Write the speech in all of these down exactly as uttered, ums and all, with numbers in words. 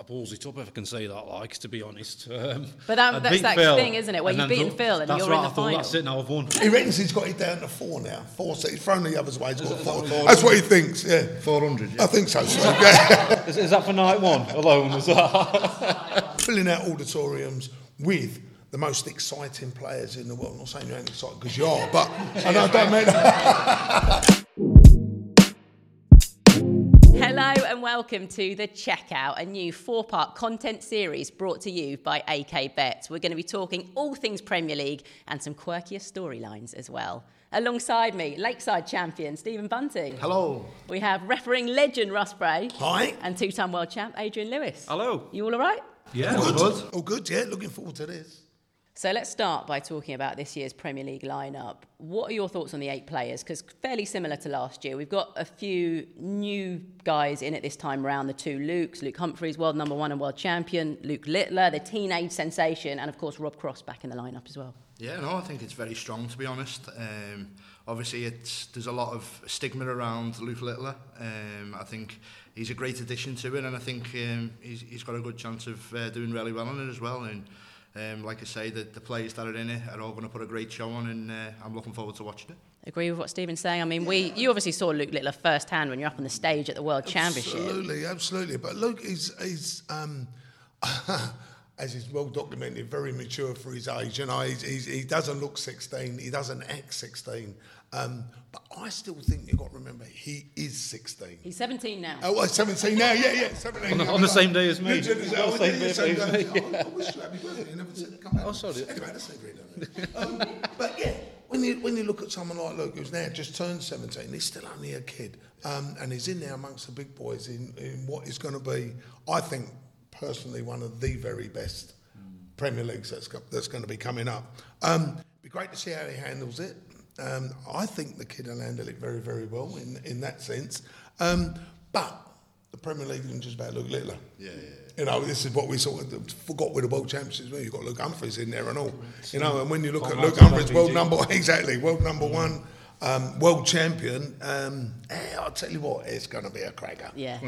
balls it up, if I can say that, like, to be honest. Um, but that, that's that Phil, thing, isn't it, where you've beaten Phil and you're right, in the I thought, final. That's it, now I've won. He reckons he's got it down to four now. Four, so he's thrown the others away. He's got four. That's what he thinks, yeah. four hundred, yeah. I think so, so yeah. is, is that for night one alone? Is that? Filling out auditoriums with the most exciting players in the world. I'm not saying you ain't excited because you are, but I know I don't mean that. Hello and welcome to The Checkout, a new four-part content series brought to you by A K Bet. We're going to be talking all things Premier League and some quirkier storylines as well. Alongside me, Lakeside champion Stephen Bunting. Hello. We have refereeing legend Russ Bray. Hi. And two-time world champ Adrian Lewis. Hello. You all all right? Yeah, all good. good. All good, yeah. Looking forward to this. So let's start by talking about this year's Premier League lineup. What are your thoughts on the eight players? Because fairly similar to last year. We've got a few new guys in at this time around. The two Lukes, Luke Humphries, world number one and world champion, Luke Littler, the teenage sensation, and of course Rob Cross back in the lineup as well. Yeah, no, I think it's very strong, to be honest. Um, obviously, it's there's a lot of stigma around Luke Littler. Um, I think he's a great addition to it, and I think um, he's, he's got a good chance of uh, doing really well in it as well. And Um, like I say, the, the players that are in it are all going to put a great show on, and uh, I'm looking forward to watching it. Agree with what Stephen's saying? I mean, we you obviously saw Luke Littler firsthand when you're up on the stage at the World Championship. Absolutely, absolutely. But Luke is, is um, as is well documented, very mature for his age. You know, he's, he's, he doesn't look sixteen, he doesn't act sixteen. Um, but I still think you've got to remember, he is sixteen. He's seventeen now. Oh, well, seventeen now, yeah, yeah, seventeen. On the, now. on the same day as me. Literally, On the oh, same yeah, day same as day. me. Oh, I wish you happy birthday. You never said come back. Oh, sorry. Anyway, that's neither here nor there. um, But yeah, when you when you look at someone like Luke, who's now just turned seventeen, he's still only a kid, um, and he's in there amongst the big boys in, in what is going to be, I think, personally, one of the very best Premier Leagues that's got, that's going to be coming up. Um, be great to see how he handles it. Um, I think the kid will handle it very, very well in in that sense. Um, but the Premier League isn't just about Luke Littler. Yeah, yeah. You know, this is what we sort of forgot with the World Championships. Well, you've got Luke Humphries in there and all. You know, and when you look at Luke Humphries, world number exactly, world number one, um, world champion. Um, eh, I'll tell you what, it's going to be a cracker. Yeah.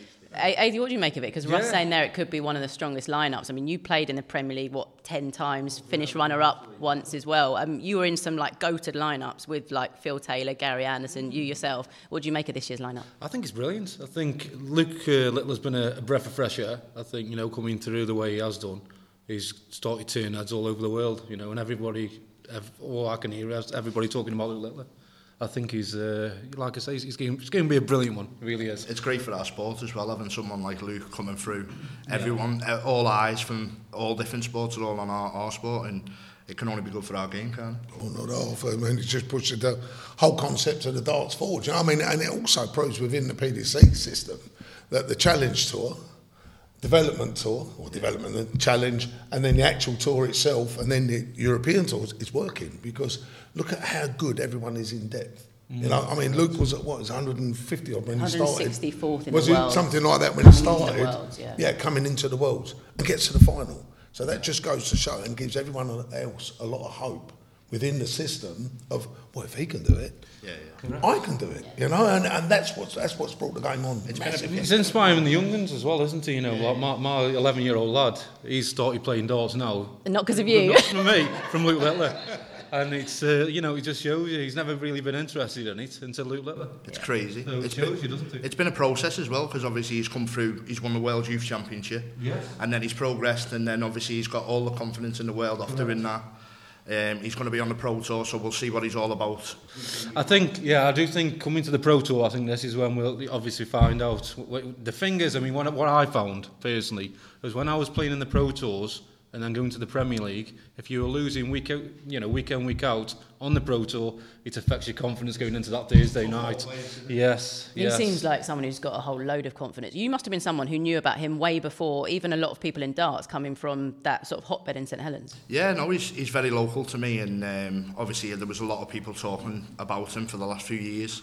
Adi, what do you make of it? Because Russ Yeah. saying there it could be one of the strongest lineups. I mean, you played in the Premier League, what, ten times, finished runner-up once as well. Um, you were in some, like, goated lineups with, like, Phil Taylor, Gary Anderson, you yourself. What do you make of this year's lineup? I think it's brilliant. I think Luke uh, Littler's been a, a breath of fresh air. I think, you know, coming through the way he has done, he's started turning heads all over the world, you know, and everybody, all I can hear is everybody talking about Luke Littler. I think he's, uh, like I say, he's, he's, going, he's going to be a brilliant one. It really is. It's great for our sport as well, having someone like Luke coming through. Everyone, yeah. all eyes from all different sports are all on our, our sport, and it can only be good for our game, can't it? Oh, not half. I mean, it's just pushed the whole concept of the darts forward. You know what I mean? And it also proves within the P D C system that the Challenge Tour, Development Tour, or Development and Challenge, and then the actual tour itself, and then the European tours is working, because look at how good everyone is in depth. Mm. You know, I mean, Luke was at what, was one hundred fifty odd when he started. one hundred sixty-fourth in was the it world. Something like that when he started? Into the Worlds, yeah. yeah, coming into the Worlds and gets to the final. So that just goes to show and gives everyone else a lot of hope within the system of, well, if he can do it, yeah, yeah. I can do it. You know, and, and that's what's that's what's brought the game on. It's massively. He's inspiring the young ones as well, isn't he? You know, yeah. like my, my eleven-year-old lad, he's started playing darts now. Not because of you. Not from me, from Luke Littler. And it's, uh, you know, it just shows you he's never really been interested in it until Luke Littler. It's crazy. So it's it shows been, you, doesn't it? It's been a process as well, because obviously he's come through, he's won the World Youth Championship, yes. and then he's progressed, and then obviously he's got all the confidence in the world after doing that. Um, he's going to be on the Pro Tour, so we'll see what he's all about. I think, yeah, I do think coming to the Pro Tour, I think this is when we'll obviously find out. The thing is, I mean, what, what I found, personally, was when I was playing in the Pro Tours and then going to the Premier League, if you were losing week out, you know, week in, week out on the Pro Tour, it affects your confidence going into that Thursday night. Yes, He yes. seems like someone who's got a whole load of confidence. You must have been someone who knew about him way before even a lot of people in darts coming from that sort of hotbed in St Helens. Yeah, no, he's, he's very local to me, and um, obviously there was a lot of people talking about him for the last few years.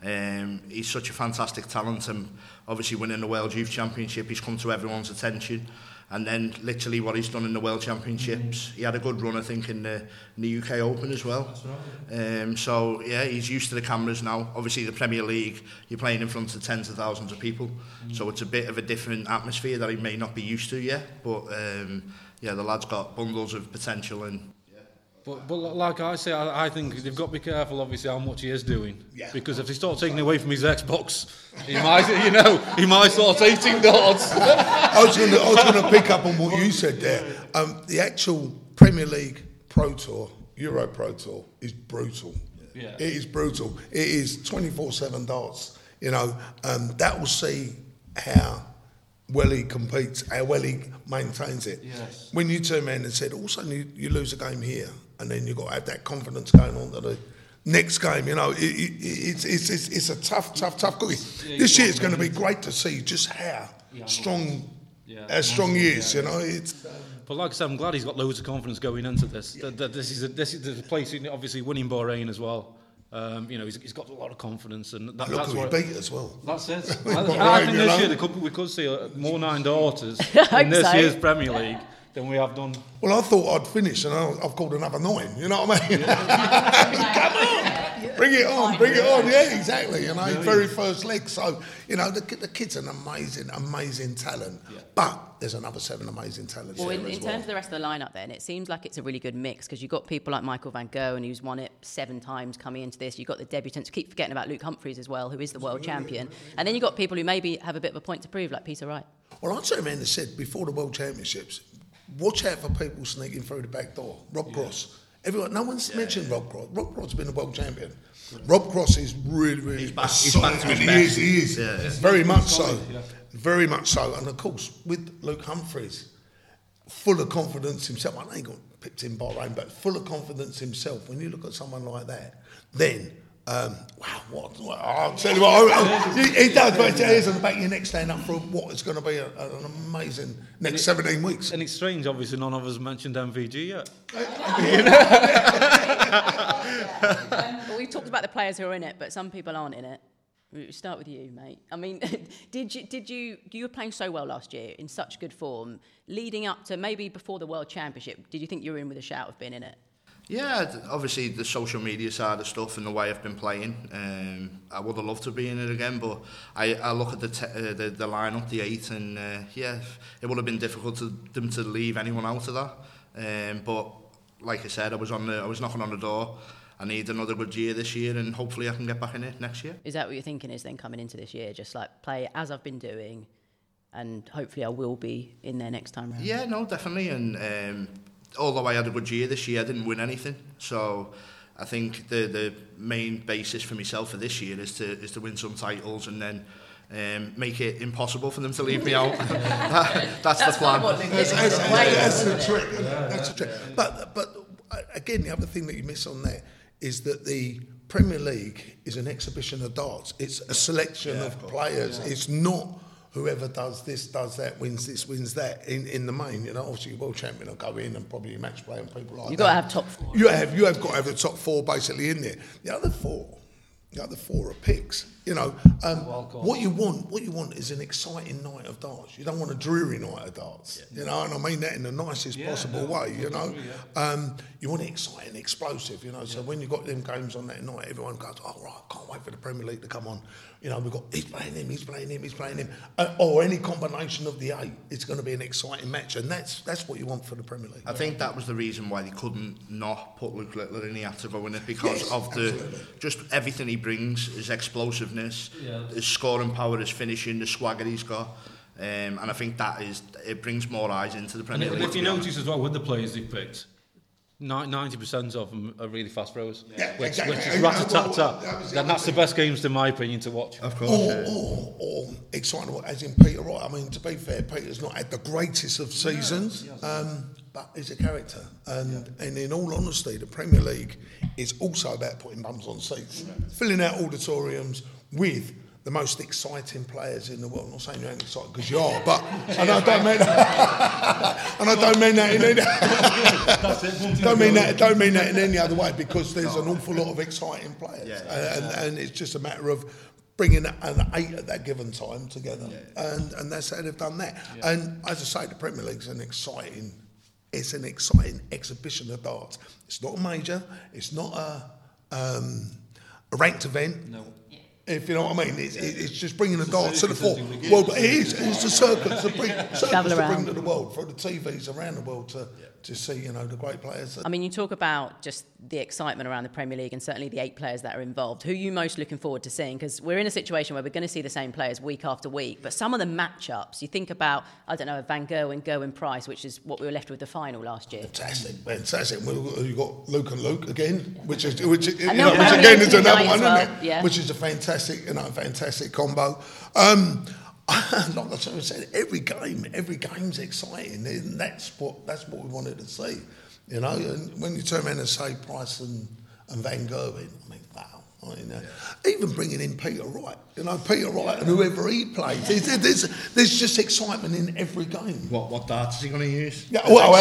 Um, he's such a fantastic talent, and obviously winning the World Youth Championship, he's come to everyone's attention. And then literally what he's done in the World Championships, mm. he had a good run, I think, in the, in the U K Open as well. That's right. Um, so, yeah, he's used to the cameras now. Obviously, the Premier League, you're playing in front of tens of thousands of people. Mm. So it's a bit of a different atmosphere that he may not be used to yet. But, um, yeah, the lad's got bundles of potential. And But, but like I say, I, I think they've got to be careful, obviously, how much he is doing. Yeah. Because if they start taking away from his Xbox, he might, you know, he might start eating darts. I was going to, I was going to pick up on what you said there. Um, the actual Premier League Pro Tour, Euro Pro Tour, is brutal. Yeah. It is brutal. It is twenty-four seven darts. You know, um, that will see how well he competes, how well he maintains it. Yes. When you turn around and said, also you, you lose a game here, and then you've got to have that confidence going on to the next game, you know, it, it, it's, it's, it's, it's a tough, tough, tough cookie. Yeah, this year it's going to be great to see just how yeah, strong, yeah, how strong he is, yeah, you know. It's, um, but like I said, I'm glad he's got loads of confidence going into this. Yeah. That, this is a, this is the place, obviously winning Bahrain as well. Um, you know, he's, he's got a lot of confidence, and that, look that's who what he beat as well. That's it. I, I think this year could, we could see more nine daughters in this so. year's Premier League than we have done. Well, I thought I'd finish, and I've called another nine. You know what I mean? Yeah. Come on, bring it on, bring it on. Yeah, exactly. You know, yeah, very yeah. first leg. So you know, the, the kid's an amazing, amazing talent. Yeah. But there's another seven amazing talents. Well, in, in terms well. of the rest of the lineup, then it seems like it's a really good mix because you've got people like Michael van Gerwen, who's won it seven times coming into this. You've got the debutants. Keep forgetting about Luke Humphries as well, who is the world champion. And then you've got people who maybe have a bit of a point to prove, like Peter Wright. Well, I'd say, man, they said before the World Championships, watch out for people sneaking through the back door. Rob yeah. Cross. Everyone, no one's yeah, mentioned yeah. Rob Cross. Rob Cross has been a world champion. Yeah. Rob Cross is really, really... He's back, he's back to his he best. Is, he is. Yeah, yeah. Very much so. Yeah. Very much so. And of course, with Luke Humphries, full of confidence himself. I know he got picked in Bahrain, but full of confidence himself. When you look at someone like that, then... Um, wow, what, what I'll tell you what, I, I, he, he does, but it's ears on the back of your neck stand up for what is going to be a, an amazing next it, seventeen weeks. And it's strange, obviously, none of us mentioned M V G yet. Well, we've talked about the players who are in it, but some people aren't in it. We'll start with you, mate. I mean, did you, did you, you were playing so well last year, in such good form, leading up to maybe before the World Championship, did you think you were in with a shout of being in it? Yeah, obviously the social media side of stuff and the way I've been playing, um, I would have loved to be in it again, but I, I look at the, te- uh, the the lineup, the eight, and uh, yeah, it would have been difficult to them to leave anyone out of that. Um, but like I said, I was on the, I was knocking on the door. I need another good year this year, and hopefully I can get back in it next year. Is that what you're thinking? Is then coming into this year, just like play as I've been doing, and hopefully I will be in there next time round? Yeah, no, definitely, and. Um, Although I had a good year this year, I didn't win anything. So I think the the main basis for myself for this year is to is to win some titles and then um, make it impossible for them to leave me out. that, that's, that's the plan. That's, that's, that's the trick. That's the trick. But but again, the other thing that you miss on there is that the Premier League is an exhibition of darts. It's a selection yeah, of players. Yeah. It's not. Whoever does this, does that, wins this, wins that. In, in the main, you know, obviously, world champion will go in and probably match play and people like You've that. You've got to have top four. You have, you have got to have the top four basically in there. The other four, the other four are picks. You know, um, what you want, what you want is an exciting night of darts. You don't want a dreary night of darts. Yeah. You know, and I mean that in the nicest yeah, possible no, way. You know, agree, yeah. um, you want it exciting, explosive. You know, so yeah. when you got them games on that night, everyone goes, "Oh right, I can't wait for the Premier League to come on." You know, we've got he's playing him, he's playing him, he's playing him, uh, or any combination of the eight. It's going to be an exciting match, and that's that's what you want for the Premier League. I think that was the reason why they couldn't not put Luke Littler in. He had to go in it because yes, of the absolutely. just everything he brings, his explosiveness, yeah. his scoring power, his finishing, the swagger he's got. Um, and I think that is it brings more eyes into the Premier and League. If you notice as well with the players they picked, ninety percent of them are really fast throwers. Yeah, which, exactly. which is rat-a-tat-tat. Well, that that's the best games, in my opinion, to watch. Of course. Or, yeah. or, or exciting, as in Peter Wright. I mean, to be fair, Peter's not had the greatest of seasons, yeah, yeah. Um, but he's a character. And yeah. and in all honesty, the Premier League is also about putting bums on seats, yeah. filling out auditoriums with the most exciting players in the world. I'm not saying you ain't excited because you are, but and I don't mean that, and I don't mean that in any don't mean that don't mean that in any other way, because there's an awful lot of exciting players, yeah, yeah. And, and it's just a matter of bringing an eight at that given time together, yeah. and and that's how they've done that. Yeah. And as I say, the Premier League's an exciting, it's an exciting exhibition of darts. It's not a major, it's not a, um, a ranked event. No. If you know what I mean, it's, it's just bringing the darts to the fore. Well, it is. It's a circuit to bring, circuit to bring to the world, for the T Vs around the world to to see, you know, the great players. I mean, you talk about just the excitement around the Premier League and certainly the eight players that are involved. Who are you most looking forward to seeing? Because we're in a situation where we're going to see the same players week after week, but some of the matchups, you think about, I don't know, Van Gerwen, Gerwin Price, which is what we were left with the final last year. Fantastic, fantastic. Well, you've got Luke and Luke again, which is which, you and know, which again is another one, well, isn't it? Yeah. Which is a fantastic, you know, fantastic combo. Um, like I said, every game, every game's exciting, and that's what that's what we wanted to see. You know, and when you turn around and say Price and, and Van Gerwen, I mean, wow. I mean, uh, yeah. Even bringing in Peter Wright, you know, Peter Wright and whoever he plays, there's, there's, there's just excitement in every game. What what darts is he going to use? Yeah, well,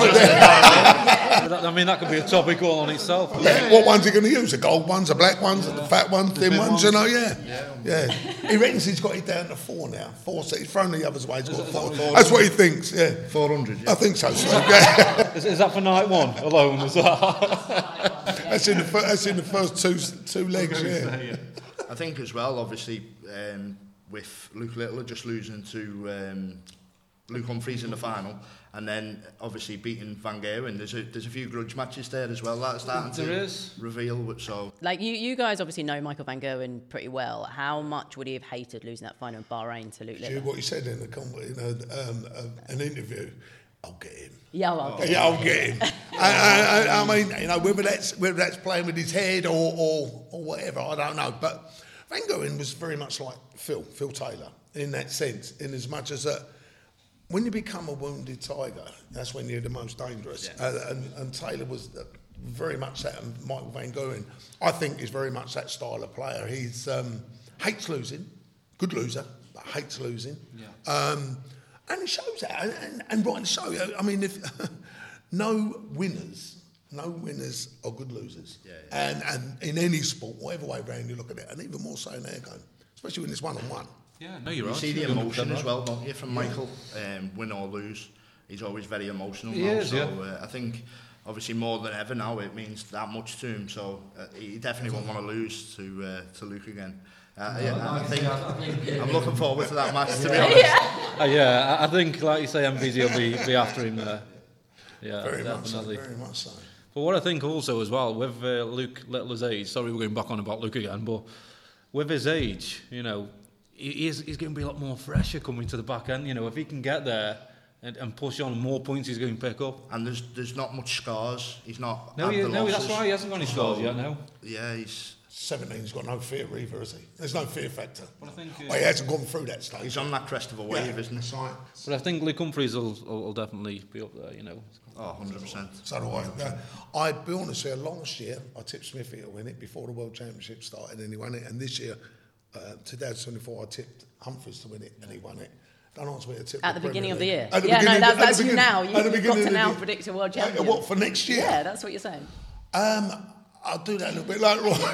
I mean, that could be a topic all on itself. Yeah. What one's he going to use? The gold ones, the black ones, yeah. the fat ones, the thin ones, ones, you know, yeah. yeah. Yeah. He reckons he's got it down to four now. Four, he's thrown the others away. He's got four. That's what he thinks, yeah. four hundred, yeah. I think so, so yeah. is, is that for night one alone as well? That's in the first, that's in the first two two legs, yeah. I think as well, obviously, um, with Luke Littler just losing to um, Luke Humphries in the final, and then obviously beating Van Gerwen, there's a there's a few grudge matches there as well that's starting there to is. reveal. So, like you, you guys obviously know Michael Van Gerwen pretty well. How much would he have hated losing that final in Bahrain to Luke Littler? What he said in the you know, um, um, an interview. I'll get him. Yeah, well, I'll get yeah, him. I'll get him. I, I, I mean, you know, whether that's whether that's playing with his head or, or or whatever, I don't know. But Van Gerwen was very much like Phil, Phil Taylor, in that sense, in as much as that when you become a wounded tiger, that's when you're the most dangerous. Yeah. Uh, and, and Taylor was very much that, and Michael Van Gerwen, I think, is very much that style of player. He's um, hates losing, good loser, but hates losing. Yeah. Um, And it shows that, and, and, and rightly so. I mean, if no winners, no winners are good losers, yeah, yeah. And and in any sport, whatever way round you look at it, and even more so in their game, especially when it's one on one. Yeah, no, you're you right. see the emotion as well, don't you, from Michael? Um, win or lose, he's always very emotional. He now, is, so yeah. uh, I think, obviously, more than ever now, it means that much to him. So uh, he definitely won't want to lose to uh, to Luke again. Uh, yeah, no, I think I'm looking forward to that match, to be honest. Yeah, uh, yeah I think, like you say, M V Z will be, be after him there. Yeah, very definitely. Much so, very much so. But what I think also as well, with uh, Luke Littler's age, sorry we're going back on about Luke again, but with his age, you know, he is, he's going to be a lot more fresher coming to the back end. You know, if he can get there and, and push on, more points he's going to pick up. And there's there's not much scars. He's not. No, he, the no losses. that's right. He hasn't got any scars so, yet. No. Yeah, he's. seventeen's got no fear either, has he? There's no fear factor. But I think, uh, well, he hasn't gone through that stage. He's on that crest of a wave, yeah, isn't he? Right. But I think Luke Humphries will, will, will definitely be up there, you know. Oh, one hundred percent. So do I. Uh, I'd be honest here, last year, I tipped Smithy to win it before the World Championship started, and he won it. And this year, uh, twenty twenty-four, I tipped Humphries to win it, and he won it. Don't ask me to tip at the, the beginning of the year. The yeah, no, that's, that's you now. You, you've got to now predict a World Champion. Uh, what, for next year? Yeah, that's what you're saying. Um, I'll do that a little bit later on.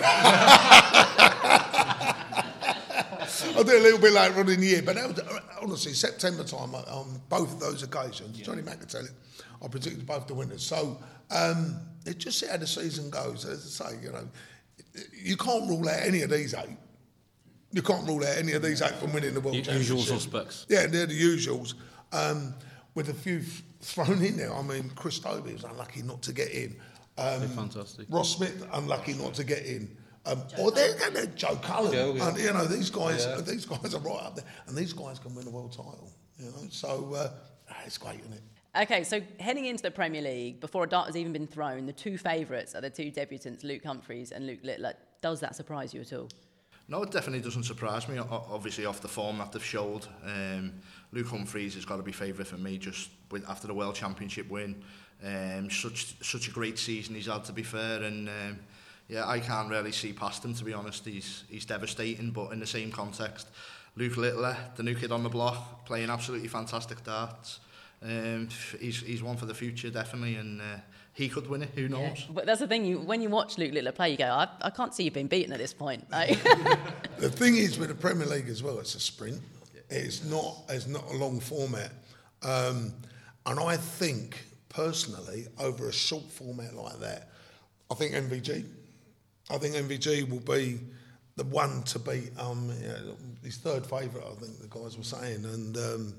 I'll do it a little bit later on in the year. But that was, honestly, September time, on both of those occasions, yeah. Johnny McAtelly, I predicted both the winners. So um, it just see how the season goes. As I say, you know, you can't rule out any of these eight. You can't rule out any of these eight from winning the World Championship. Usual suspects. Yeah, they're the usuals. Um, with a few thrown in there. I mean, Chris Toby was unlucky not to get in. Um, fantastic. Ross Smith, unlucky not to get in. Um, or they're, they're Joe Cullen. Joe, yeah. And, you know, these guys, yeah. these guys are right up there, and these guys can win a world title. You know, so uh, it's great, isn't it? Okay, so heading into the Premier League, before a dart has even been thrown, the two favourites are the two debutants, Luke Humphries and Luke Littler. Does that surprise you at all? No, it definitely doesn't surprise me. Obviously, off the form that they've showed, um, Luke Humphries has got to be favourite for me. Just with after the World Championship win, um, such such a great season he's had, to be fair, and um, yeah, I can't really see past him, to be honest. He's he's devastating, but in the same context, Luke Littler, the new kid on the block, playing absolutely fantastic darts. Um, he's he's one for the future, definitely, and uh, he could win it. Who knows? Yeah. But that's the thing. You when you watch Luke Littler play, you go, I, I can't see you being beaten at this point. Like. The thing is with the Premier League as well, it's a sprint. It's not it's not a long format, um, and I think personally, over a short format like that, I think M V G. I think M V G will be the one to beat. Um, you know, his third favourite, I think the guys were saying, and um,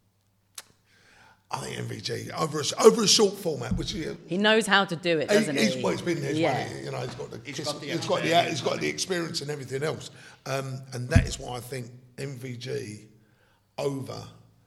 I think M V G over a, over a short format, which is, he knows how to do it, doesn't he? He's, well, he's been there. Yeah. You know, he's got the he's got the, he's got the, he's got the experience and everything else, um, and that is why I think M V G over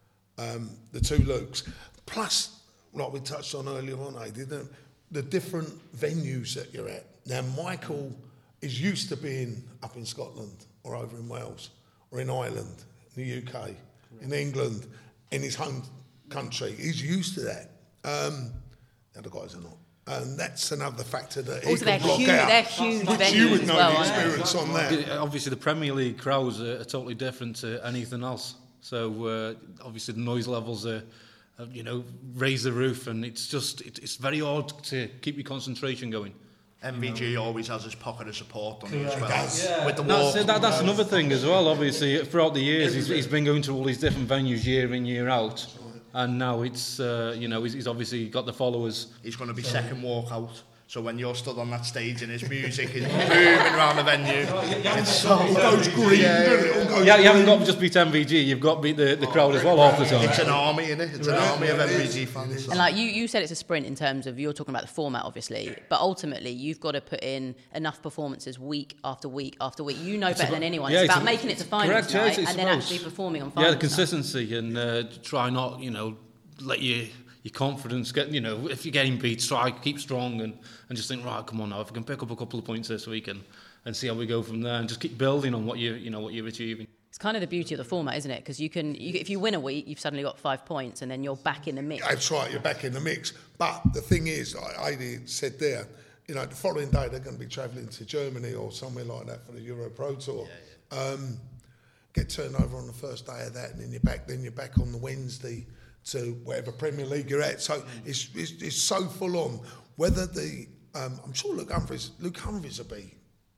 um, the two Lukes. Plus, like we touched on earlier on, I did the, the different venues that you're at. Now, Michael is used to being up in Scotland or over in Wales or in Ireland, in the U K, in England, in his home country. He's used to that. Um, the other guys are not. And that's another factor that he also, can they're block huge, out. they're huge Which venues you would as know well, the aren't they? experience on that. Yeah, obviously, the Premier League crowds are, are totally different to anything else. So uh, obviously, the noise levels are, are, you know, raise the roof, and it's just it, it's very hard to keep your concentration going. M V G always has his pocket of support on him as well. Yeah. With the That's, walk, that, that's another thing as well. Obviously, throughout the years, he's, he's been going to all these different venues year in, year out, and now it's uh, you know he's, he's obviously got the followers. he's going to be second walkout. So when you're stood on that stage and his music is booming around the venue, it's so It goes green, yeah, doesn't it? It all goes Yeah, you haven't green. got to just beat M V G. You've got to beat the, the crowd as well half the time. It's an army, innit? It's an Right, army of it M V is, G it fans. is. And like you, you said it's a sprint in terms of you're talking about the format, obviously, but ultimately you've got to put in enough performances week after week after week. You know better than anyone. yeah, it's it's about a- making it to finals correct, yeah, night it's- it's and then about- actually performing on Yeah, finals the night. consistency and uh, try not, you know, let you, your confidence get, you know, if you're getting beat, try keep strong and, and just think, right, come on now, if we can pick up a couple of points this week and, and see how we go from there and just keep building on what you you know what you're achieving. It's kind of the beauty of the format, isn't it? Because you can, you, if you win a week, you've suddenly got five points and then you're back in the mix. That's right, you're back in the mix. But the thing is, like Heidi said there, you know, the following day they're going to be travelling to Germany or somewhere like that for the Euro Pro Tour. Yeah, yeah. Um, get turned over on the first day of that, and then you're back. Then you're back on the Wednesday to whatever Premier League you're at. So it's, it's it's so full on. Whether the um, I'm sure Luke Humphries, Luke Humphries will be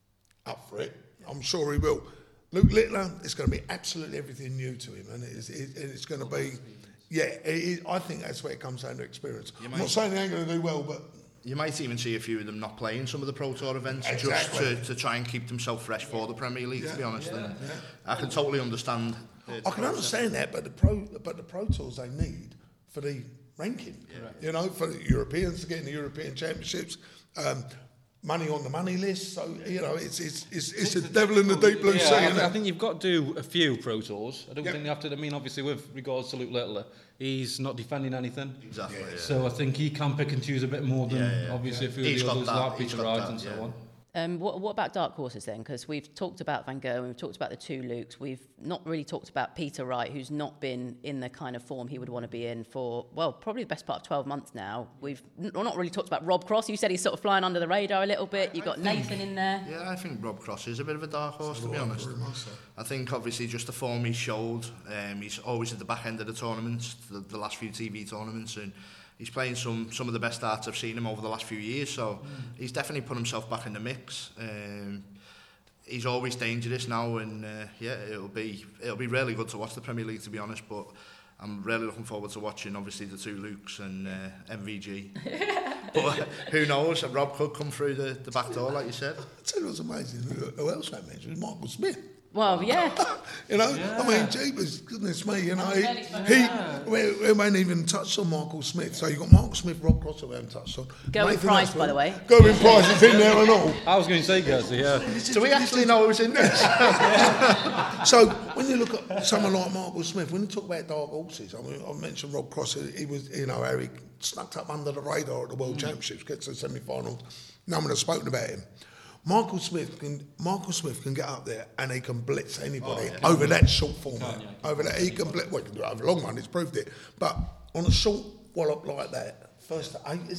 up for it. I'm sure he will. Luke Littler, it's going to be absolutely everything new to him, and it's, it, it's going to be, yeah. It, it, I think that's where it comes down to experience. You I'm might- not saying they ain't going to do well, but You might even see a few of them not playing some of the Pro Tour events Exactly. just to, to try and keep themselves fresh for the Premier League, Yeah. to be honest. Yeah. And Yeah. I can totally understand. the- I can understand that. But the pro, but the Pro Tours they need for the ranking, you know, for the Europeans to get in the European Championships. Um, money on the money list, so you know it's it's it's, it's a devil in the deep blue Yeah, sea. I, isn't th- I it? think you've got to do a few Pro Tours. I don't Yep. think you have to. I mean, obviously, with regards to Luke Littler, he's not defending anything. Exactly. Yeah. So I think he can pick and choose a bit more than Yeah, yeah, obviously a few He's of got the others that, like he's Peter got Wright that, and so yeah. on. Um, what, what about dark horses then? Because we've talked about Van Gogh and we've talked about the two Lukes. We've not really talked about Peter Wright, who's not been in the kind of form he would want to be in for, well, probably the best part of twelve months now. We've n- not really talked about Rob Cross. You said he's sort of flying under the radar a little bit. You've got Nathan in there. Yeah, I think Rob Cross is a bit of a dark horse, to be honest. I think obviously just the form he showed, um, he's always at the back end of the tournaments, the, the last few T V tournaments, and he's playing some some of the best darts I've seen him over the last few years, so mm. he's definitely put himself back in the mix. Um, he's always dangerous now, and uh, yeah, it'll be it'll be really good to watch the Premier League, to be honest, but I'm really looking forward to watching, obviously, the two Lukes and uh, M V G. But uh, who knows, Rob could come through the, the back door, like you said. I tell you what's amazing. Who, who else I mentioned? Michael Smith. Well, yeah. You know, I mean, jeepers, goodness me, you know, he, he we, we haven't even touched on Michael Smith. So you've got Michael Smith, Rob Cross, we haven't touched on. Going Nathan Price, Ashford. by the way. Going Price is in there and all. I was going to say, Gazzy, yeah. Do we actually know who's in this? So when you look at someone like Michael Smith, when you talk about dark horses, I mean, I mentioned Rob Cross. He was, you know, how he snuck up under the radar at the World mm. Championships, gets to the semi-finals. No one has spoken about him. Michael Smith can Michael Smith can get up there and he can blitz anybody oh, yeah. over that short format. Over that, he can blitz. Well, he can do it over a long one. He's proved it. But on a short wallop like that, first to eight, is it?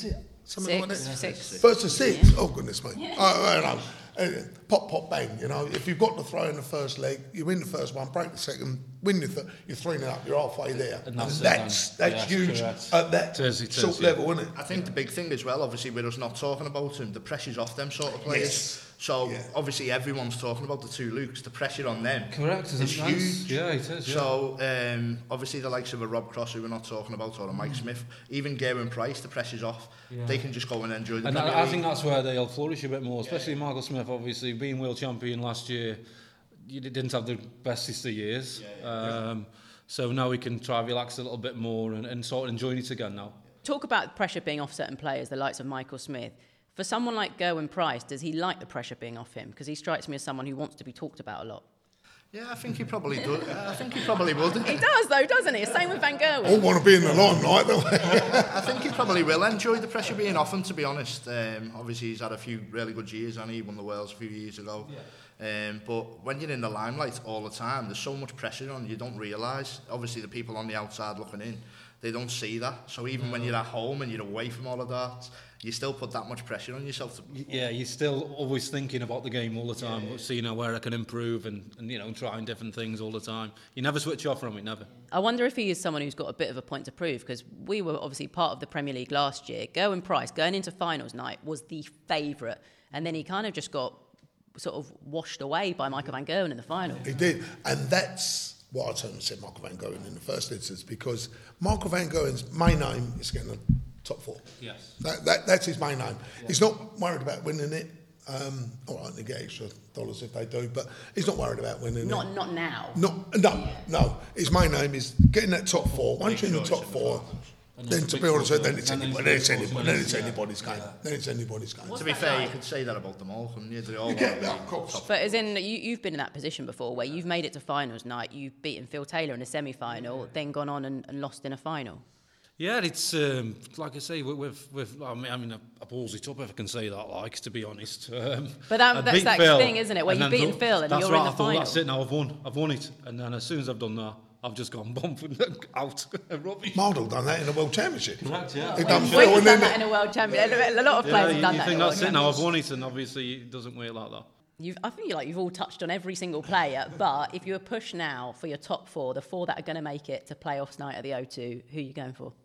Something Six, like that. six. First to six? Oh, goodness me. I, I know. Uh, Pop, pop, bang, you know. If you've got the throw in the first leg, you win the first one, break the second, win your th- you're three nil up, you're halfway there. And that's and it, that's, then. that's Yeah, huge correct. at that It is, it is, short yeah. level, isn't it? I think the big thing as well, obviously, with us not talking about him, the pressure's off them sort of players. Yes. So, Yeah. obviously, everyone's talking about the two Lukes. The pressure on them Correct, is isn't it? huge. Yeah, it is, yeah. So, um, obviously, the likes of a Rob Cross, who we're not talking about, or a Mike Smith, even Gerwin Price, the pressure's off. Yeah. They can just go and enjoy the And Premier I, I League. think that's where they'll flourish a bit more, especially Michael Smith, obviously, being world champion last year. You didn't have the bestest of years. Yeah, yeah. Um, so now we can try relax a little bit more and, and sort of enjoy it again now. Talk about pressure being off certain players, the likes of Michael Smith. For someone like Gerwin Price, does he like the pressure being off him? Because he strikes me as someone who wants to be talked about a lot. Yeah, I think he probably does. I think he probably would. He does, though, doesn't he? Same with Van All Gerwen. want to be in the limelight, don't they? I think he probably will enjoy the pressure being off him, to be honest. Um, obviously, he's had a few really good years, and he won the Worlds a few years ago. Yeah. Um, but when you're in the limelight all the time, there's so much pressure on you, don't realise. Obviously, the people on the outside looking in, they don't see that. So even mm. when you're at home and you're away from all of that, you still put that much pressure on yourself. To Yeah, you're still always thinking about the game all the time, Yeah, yeah. seeing how where I can improve and, and, you know, trying different things all the time. You never switch off from it, never. I wonder if he is someone who's got a bit of a point to prove, because we were obviously part of the Premier League last year. Gerwin Price, going into finals night, was the favourite. And then he kind of just got sort of washed away by Michael Van Gerwen in the final. He did, and that's what I turned and said Michael Van Gerwen in the first instance, because Michael Van Gerwen's main aim is getting the top four. Yes. That, that, that's his main aim. Yeah. He's not worried about winning it. Um, all right, they get extra dollars if they do, but he's not worried about winning Not it. not now. Not, no, no. His main aim is getting that top four. Once you're in the top four, then to be honest, then it's anybody, then it's anybody, then it's anybody's game. Then it's anybody's game. to be fair, you could say that about them all, couldn't you? They all You get want to that, be of course. top. But as in, you, you've been in that position before, where you've made it to finals night, you've beaten Phil Taylor in a semi-final, then gone on and, and lost in a final. Yeah, it's um, like I say, with, with, with I mean, I mean, I balls it up if I can say that, like, to be honest. Um, But that- I that's beat that Phil, thing, isn't it, where and you've then beaten thought- Phil and that's you're right, in the I thought, final. that's it now, I've won, I've won it. And then as soon as I've done that, I've just gone bump out. Rubbish. Mardle done that in the World Championship. Correct, yeah. He Well, done you've Phil and done then that in a world champion. A lot of Yeah, players you, have done you that. think in a that's world it now, I've championship. won it, and obviously it doesn't work like that. You've, I feel like you've all touched on every single player, but if you were pushed now for your top four, the four that are going to make it to playoffs night at the O two, who are you going for?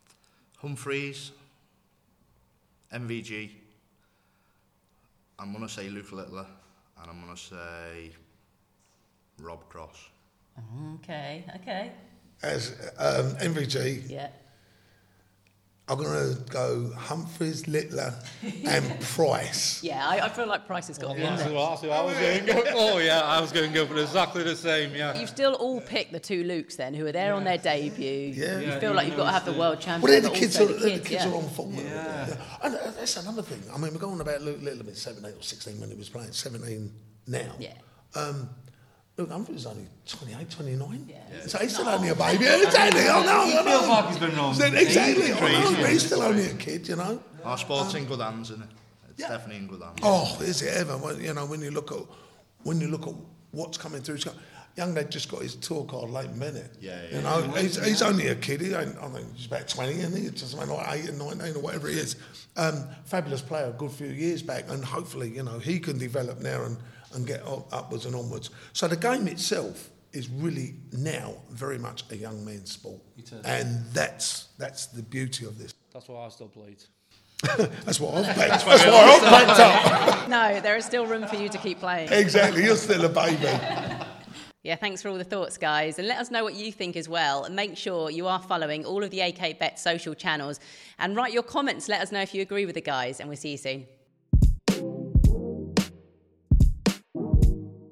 Humphreys, M V G, I'm going to say Luke Littler, and I'm going to say Rob Cross. Okay, okay. as um, M V G, Yeah. I'm going to go Humphreys, Littler, and Price. Yeah, I, I feel like Price has got to be in That's there. what I- that's what I was going to go. Oh yeah, I was going to go for exactly the same. Yeah. You've still all picked the two Lukes then, who are there on their debut. Yeah. You Yeah, feel you like you've got to know, have the it's world Well, champion, they're the but kids, also are, the they're kids, the kids yeah. are on form. Yeah. Yeah. And uh, that's another thing. I mean, we're going about Luke Littler being seventeen or sixteen when he was playing, seventeen now. Yeah. Um, Luke Humphreys is only twenty-eight, twenty-nine. Yeah. So he's still only a baby. Yeah, exactly. I know. He I feels know. like he's been wrong. Exactly. I Crazy, know, but he's yeah. still only a kid, you know. Our sport's in good hands, isn't it? It's Yeah. definitely in good hands. Oh, is it ever? Well, you know, when you look at when you look at what's coming through. Young lad just got his tour card late in minute. Yeah, yeah. You know, he's, he's only a kid. He ain't, I think he's about twenty, and he's just about like eight and nineteen or whatever he is. Um, fabulous player, a good few years back, and hopefully, you know, he can develop now and, and get up, upwards and onwards. So the game itself is really now very much a young man's sport, It is. and that's that's the beauty of this. That's why I still played. That's what I've backed. That's why I've backed up. No, there is still room for you to keep playing. Exactly, you're still a baby. Yeah, thanks for all the thoughts, guys. And let us know what you think as well. And make sure you are following all of the A K Bet social channels. And write your comments. Let us know if you agree with the guys. And we'll see you soon.